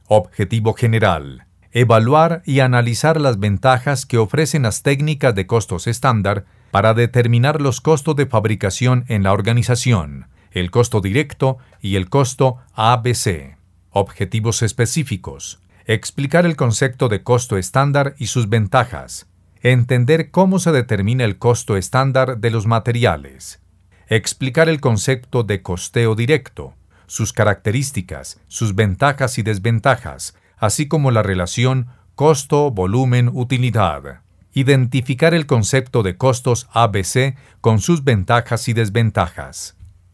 Objetivo general: evaluar y analizar las ventajas que ofrecen las técnicas de costos estándar para determinar los costos de fabricación en la organización, el costo directo y el costo ABC. Objetivos específicos: explicar el concepto de costo estándar y sus ventajas, entender cómo se determina el costo estándar de los materiales, explicar el concepto de costeo directo, sus características, sus ventajas y desventajas, así como la relación costo-volumen-utilidad. Identificar el concepto de costos ABC con sus ventajas y desventajas.